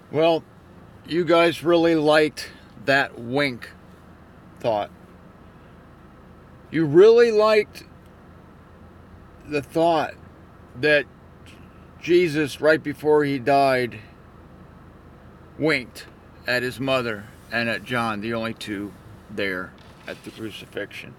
Well, you guys really liked that wink thought. You really liked the thought that Jesus, right before he died, winked at his mother and at John, the only two there at the crucifixion.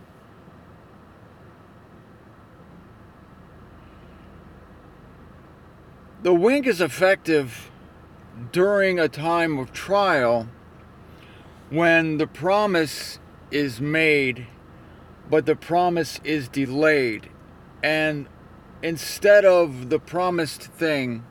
The wink is effective during a time of trial when the promise is made, but the promise is delayed. And instead of the promised thing,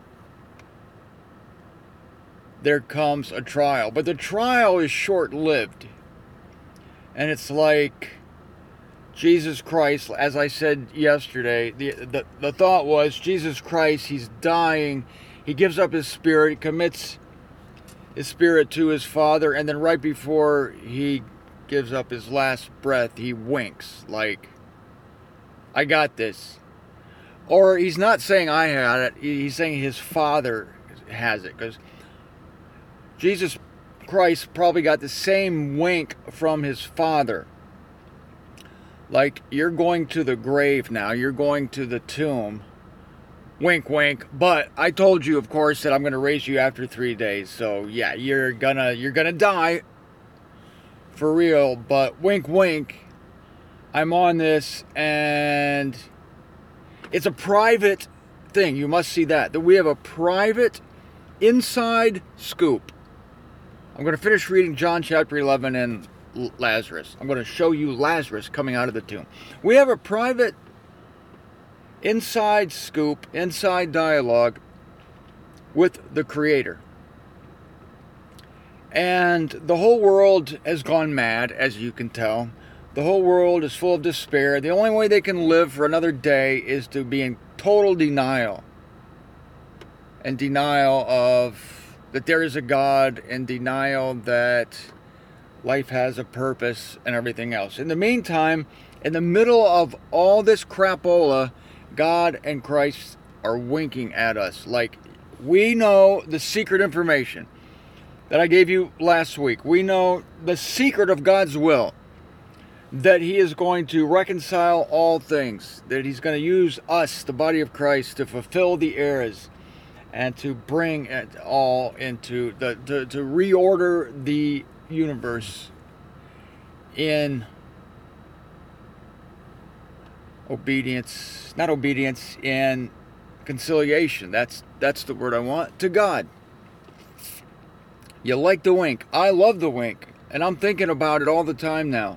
there comes a trial. But the trial is short lived. And it's like Jesus Christ, as I said yesterday, the thought was Jesus Christ, he's dying, he gives up his spirit, commits his spirit to his Father, and then right before he gives up his last breath, he winks like, I got this. Or he's not saying I had it, he's saying his Father has it, because Jesus Christ probably got the same wink from his Father. Like, you're going to the grave now, you're going to the tomb. Wink, wink. But I told you, of course, that I'm going to raise you after 3 days. So yeah, you're gonna die for real. But wink, wink. I'm on this, and it's a private thing. You must see that we have a private inside scoop. I'm going to finish reading John chapter 11 and Lazarus. I'm going to show you Lazarus coming out of the tomb. We have a private inside scoop, inside dialogue with the Creator. And the whole world has gone mad, as you can tell. The whole world is full of despair. The only way they can live for another day is to be in total denial. And denial of that there is a God, and denial that life has a purpose and everything else. In the meantime, in the middle of all this crapola, God and Christ are winking at us. Like, we know the secret information that I gave you last week. We know the secret of God's will, that he is going to reconcile all things, that he's going to use us, the body of Christ, to fulfill the eras and to bring it all into to reorder the universe in obedience, not obedience, in conciliation. That's the word I want, to God. You like the wink. I love the wink, and I'm thinking about it all the time now.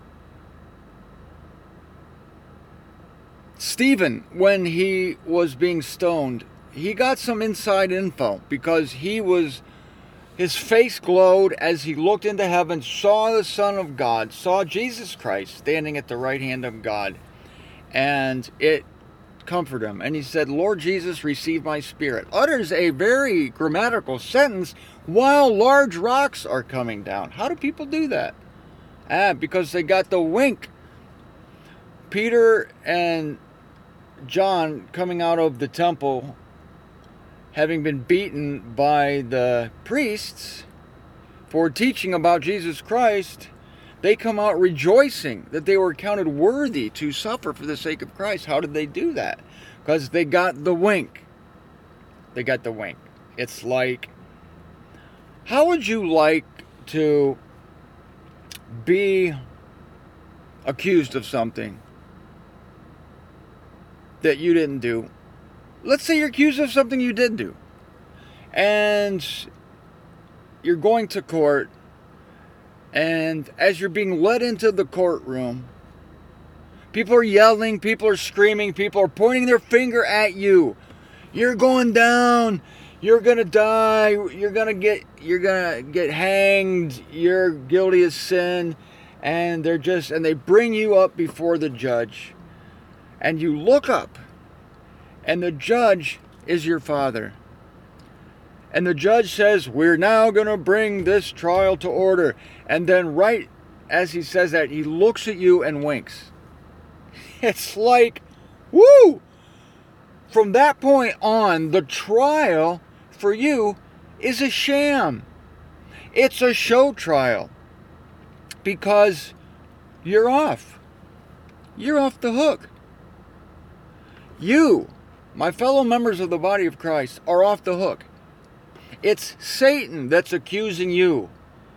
Stephen, when he was being stoned, he got some inside info because his face glowed as he looked into heaven, saw the Son of God, saw Jesus Christ standing at the right hand of God, and it comforted him. And he said, Lord Jesus, receive my spirit. Utters a very grammatical sentence while large rocks are coming down. How do people do that? Because they got the wink. Peter and John coming out of the temple, having been beaten by the priests for teaching about Jesus Christ, they come out rejoicing that they were counted worthy to suffer for the sake of Christ. How did they do that? Because they got the wink. They got the wink. It's like, how would you like to be accused of something that you didn't do? Let's say you're accused of something you did do, and you're going to court, and as you're being led into the courtroom, people are yelling, people are screaming, people are pointing their finger at you. You're going down, you're gonna die, you're gonna get hanged, you're guilty of sin, and they bring you up before the judge, and you look up, and the judge is your Father. And the judge says, we're now going to bring this trial to order. And then right as he says that, he looks at you and winks. It's like, woo! From that point on, the trial for you is a sham. It's a show trial. Because you're off. You're off the hook. You, my fellow members of the body of Christ, are off the hook. It's Satan that's accusing you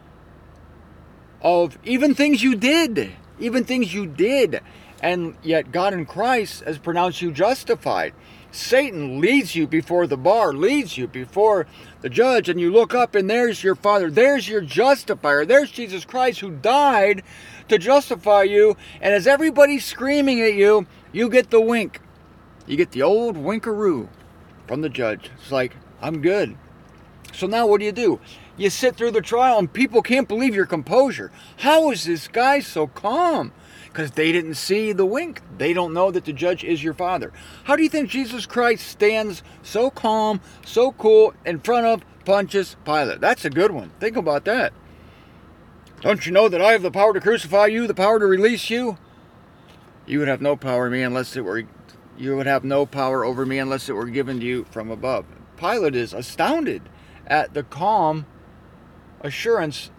of even things you did. Even things you did. And yet God in Christ has pronounced you justified. Satan leads you before the bar, leads you before the judge, and you look up and there's your Father. There's your justifier. There's Jesus Christ who died to justify you. And as everybody's screaming at you, you get the wink. You get the old winkaroo from the judge. It's like, I'm good. So now what do? You sit through the trial and people can't believe your composure. How is this guy so calm? Because they didn't see the wink. They don't know that the judge is your Father. How do you think Jesus Christ stands so calm, so cool in front of Pontius Pilate? That's a good one. Think about that. Don't you know that I have the power to crucify you, the power to release you? You would have no power over me unless it were given to you from above. Pilate is astounded at the calm assurance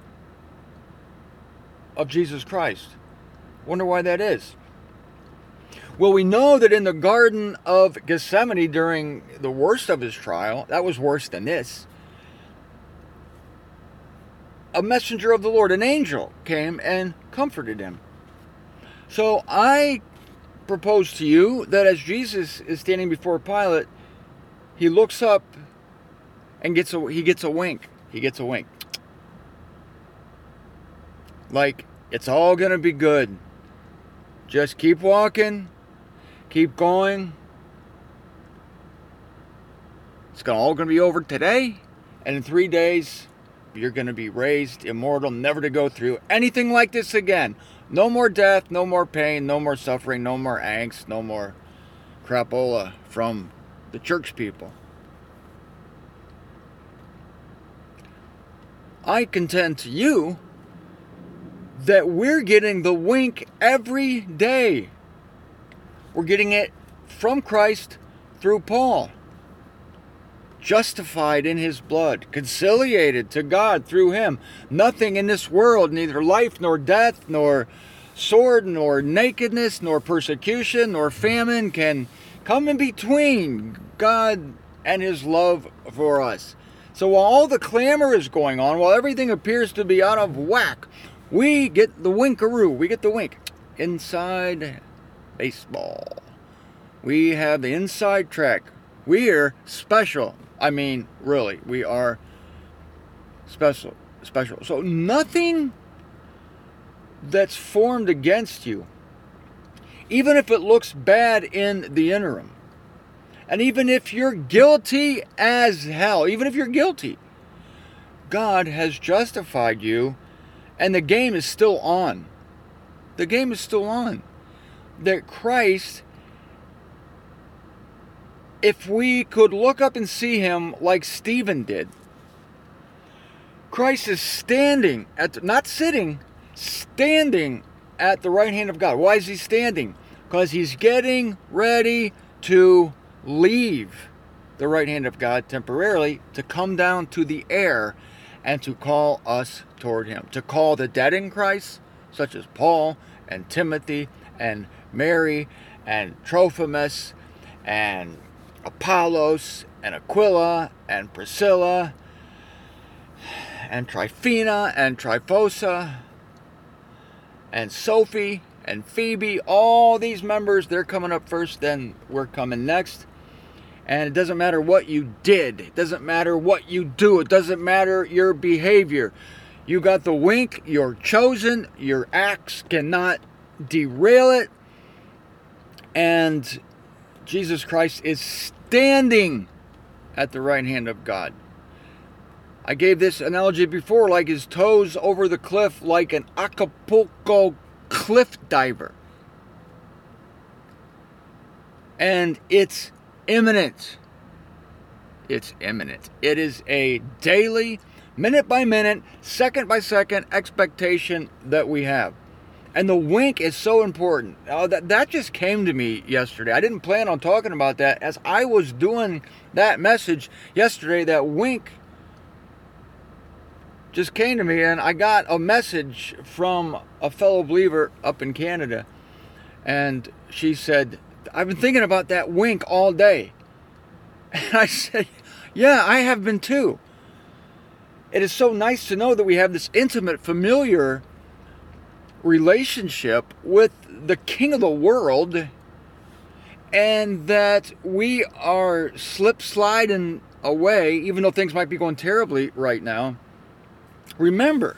of Jesus Christ. Wonder why that is. Well, we know that in the Garden of Gethsemane during the worst of his trial, that was worse than this, a messenger of the Lord, an angel, came and comforted him. So I propose to you that as Jesus is standing before Pilate, he looks up and he gets a wink. He gets a wink. Like, it's all going to be good. Just keep walking. Keep going. It's all going to be over today. And in 3 days, you're going to be raised immortal, never to go through anything like this again. No more death, no more pain, no more suffering, no more angst, no more crapola from the church people. I contend to you that we're getting the wink every day. We're getting it from Christ through Paul. Justified in his blood, conciliated to God through him. Nothing in this world, neither life nor death, nor sword, nor nakedness, nor persecution, nor famine can come in between God and his love for us. So while all the clamor is going on, while everything appears to be out of whack, we get the winkaroo. We get the wink. Inside baseball. We have the inside track. We're special. I mean, really, we are special. So nothing that's formed against you, even if it looks bad in the interim, and even if you're guilty as hell, even if you're guilty, God has justified you, and the game is still on. The game is still on. That Christ, if we could look up and see him like Stephen did, Christ is standing not sitting, standing at the right hand of God. Why is he standing? Because he's getting ready to leave the right hand of God temporarily to come down to the air and to call us toward him. To call the dead in Christ, such as Paul and Timothy and Mary and Trophimus and Apollos and Aquila and Priscilla and Tryphena and Tryphosa and Sophie and Phoebe. All these members, they're coming up first, then we're coming next. And it doesn't matter what you did. It doesn't matter what you do. It doesn't matter your behavior. You got the wink. You're chosen. Your acts cannot derail it. And Jesus Christ is standing at the right hand of God. I gave this analogy before, like his toes over the cliff, like an Acapulco cliff diver. And it's imminent. It's imminent. It is a daily, minute by minute, second by second expectation that we have. And the wink is so important. That just came to me yesterday. I didn't plan on talking about that. As I was doing that message yesterday, that wink just came to me, and I got a message from a fellow believer up in Canada, and she said, I've been thinking about that wink all day. And I said, yeah, I have been too. It is so nice to know that we have this intimate, familiar relationship with the King of the world, and that we are sliding away, even though things might be going terribly right now. Remember,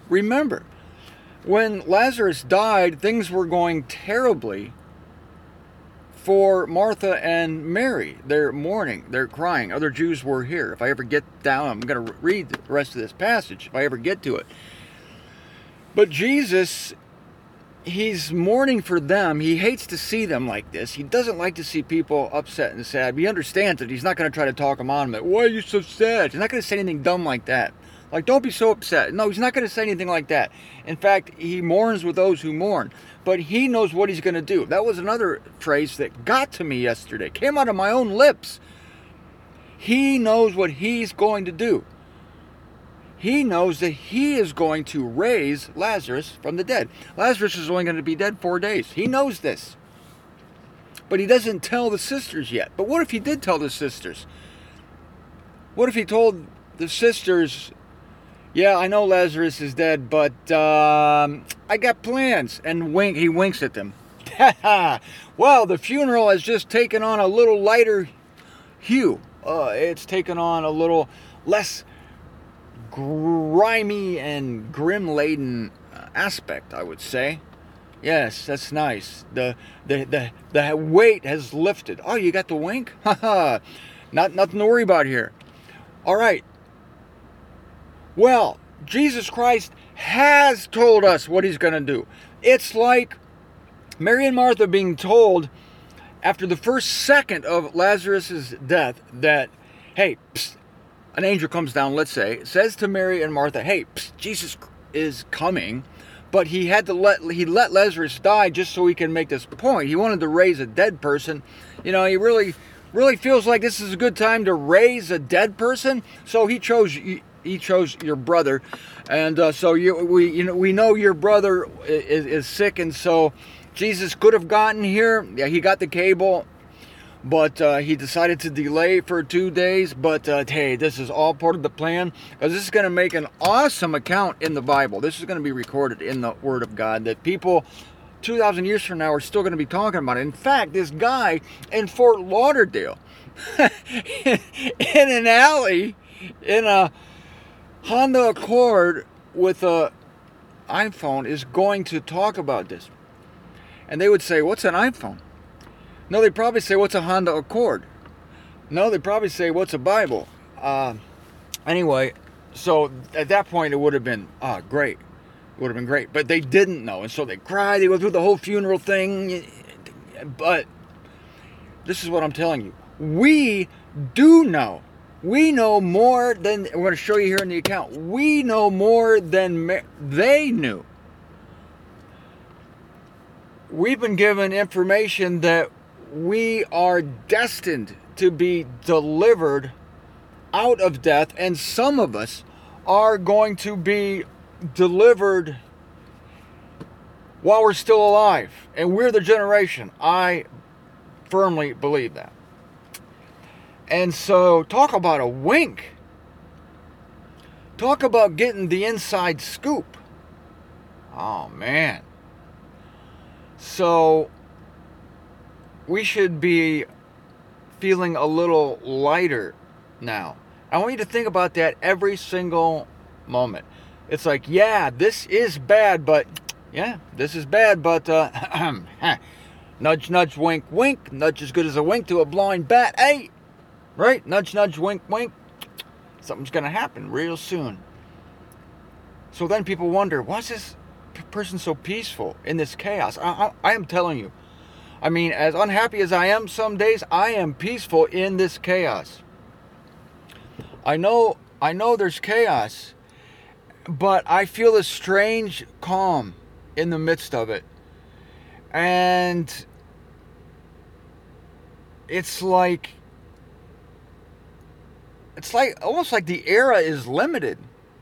when Lazarus died, things were going terribly for Martha and Mary. They're mourning, they're crying. Other Jews were here. If I ever get down, I'm going to read the rest of this passage, if I ever get to it. But Jesus, he's mourning for them. He hates to see them like this. He doesn't like to see people upset and sad. He understands that he's not going to try to talk them on him. Why are you so sad? He's not going to say anything dumb like that. Like, don't be so upset. No, he's not going to say anything like that. In fact, he mourns with those who mourn. But he knows what he's going to do. That was another phrase that got to me yesterday. Came out of my own lips. He knows what he's going to do. He knows that he is going to raise Lazarus from the dead. Lazarus is only going to be dead 4 days. He knows this. But he doesn't tell the sisters yet. But what if he did tell the sisters? What if he told the sisters, yeah, I know Lazarus is dead, but I got plans. And he winks at them. Well, the funeral has just taken on a little lighter hue. It's taken on a little less grimy and grim-laden aspect, I would say. Yes, that's nice. The weight has lifted. Oh, you got the wink? Haha. Nothing to worry about here. All right. Well, Jesus Christ has told us what he's going to do. It's like Mary and Martha being told after the first second of Lazarus' death that, hey, psst, an angel comes down, let's say, says to Mary and Martha, hey, psst, Jesus is coming, but he let Lazarus die just so he can make this point. He wanted to raise a dead person. You know, he really feels like this is a good time to raise a dead person, so he chose your brother, and so we know your brother is sick, and so Jesus could have gotten here. Yeah, he got the cable, but he decided to delay for 2 days. But hey, this is all part of the plan, because this is going to make an awesome account in the Bible. This is going to be recorded in the Word of God that people 2,000 years from now are still going to be talking about it. In fact, this guy in Fort Lauderdale, in an alley, in a Honda Accord with a iPhone, is going to talk about this. And they would say, what's an iPhone? No, they'd probably say, what's a Honda Accord? No, they'd probably say, what's a Bible? Anyway, so at that point it would have been great. It would have been great. But they didn't know. And so they cried. They went through the whole funeral thing. But this is what I'm telling you. We do know. We know more than, we're going to show you here in the account, we know more than they knew. We've been given information that we are destined to be delivered out of death, and some of us are going to be delivered while we're still alive. And we're the generation. I firmly believe that. And so, talk about a wink. Talk about getting the inside scoop. Oh, man. So, we should be feeling a little lighter now. I want you to think about that every single moment. It's like, yeah, this is bad, but, nudge, nudge, wink, wink. Nudge as good as a wink to a blind bat. Hey! Right? Nudge, nudge, wink, wink. Something's going to happen real soon. So then people wonder, why is this person so peaceful in this chaos? I am telling you. I mean, as unhappy as I am some days, I am peaceful in this chaos. I know there's chaos, but I feel a strange calm in the midst of it. And it's like almost like the era is limited.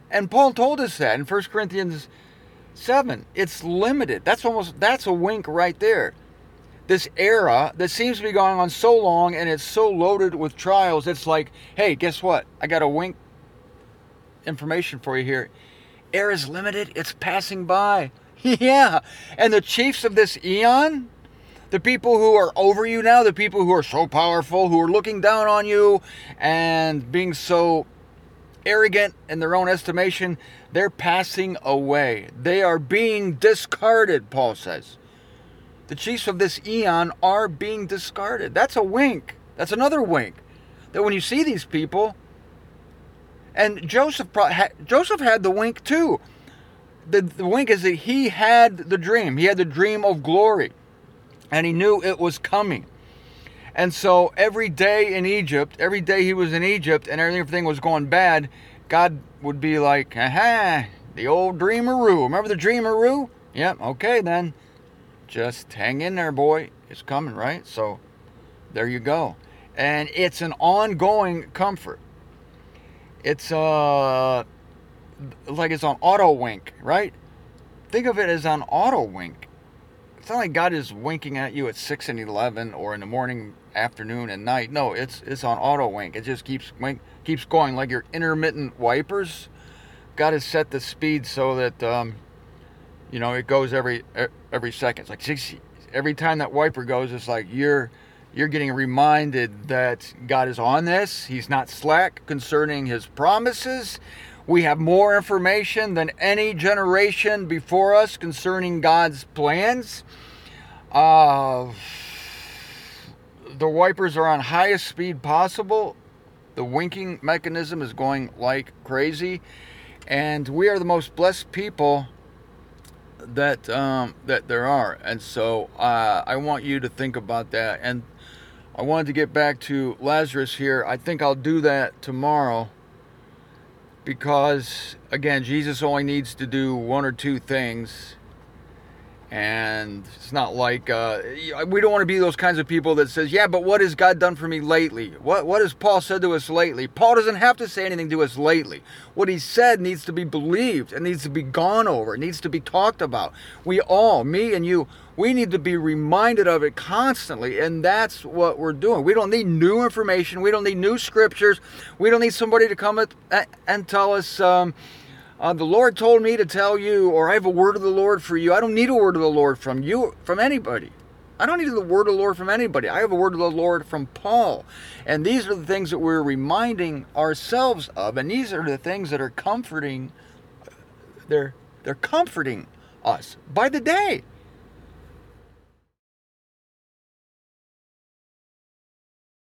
And Paul told us that in 1 Corinthians 7. It's limited. That's a wink right there. This era that seems to be going on so long and it's so loaded with trials, it's like, hey, guess what? I got a wink information for you here. Air is limited. It's passing by. Yeah. And the chiefs of this eon, the people who are over you now, the people who are so powerful, who are looking down on you and being so arrogant in their own estimation, they're passing away. They are being discarded, Paul says. The chiefs of this eon are being discarded. That's a wink. That's another wink. That when you see these people, and Joseph had the wink too. The wink is that he had the dream. He had the dream of glory. And he knew it was coming. And so every day in Egypt, every day he was in Egypt and everything was going bad, God would be like, aha, the old dreamaroo. Remember the dreamaroo? Yep, okay then. Just hang in there, boy. It's coming, right? So there you go. And it's an ongoing comfort. It's like it's on auto wink, right? Think of it as on auto wink. It's not like God is winking at you at 6 and 11 or in the morning, afternoon, and night. No, it's on auto wink. It just keeps going like your intermittent wipers. God has set the speed so that it goes every second. It's like every time that wiper goes, it's like you're getting reminded that God is on this. He's not slack concerning his promises. We have more information than any generation before us concerning God's plans. The wipers are on highest speed possible. The winking mechanism is going like crazy. And we are the most blessed people that there are. And so I want you to think about that. And I wanted to get back to Lazarus here. I think I'll do that tomorrow because, again, Jesus only needs to do one or two things. And it's not like we don't want to be those kinds of people that says, yeah, but what has God done for me lately? What has Paul said to us lately? Paul doesn't have to say anything to us lately. What he said needs to be believed. It needs to be gone over. It needs to be talked about. We all, me and you, we need to be reminded of it constantly. And that's what we're doing. We don't need new information. We don't need new scriptures. We don't need somebody to come and tell us, the Lord told me to tell you, or I have a word of the Lord for you. I don't need a word of the Lord from you, from anybody. I don't need the word of the Lord from anybody. I have a word of the Lord from Paul. And these are the things that we're reminding ourselves of. And these are the things that are comforting. They're comforting us by the day.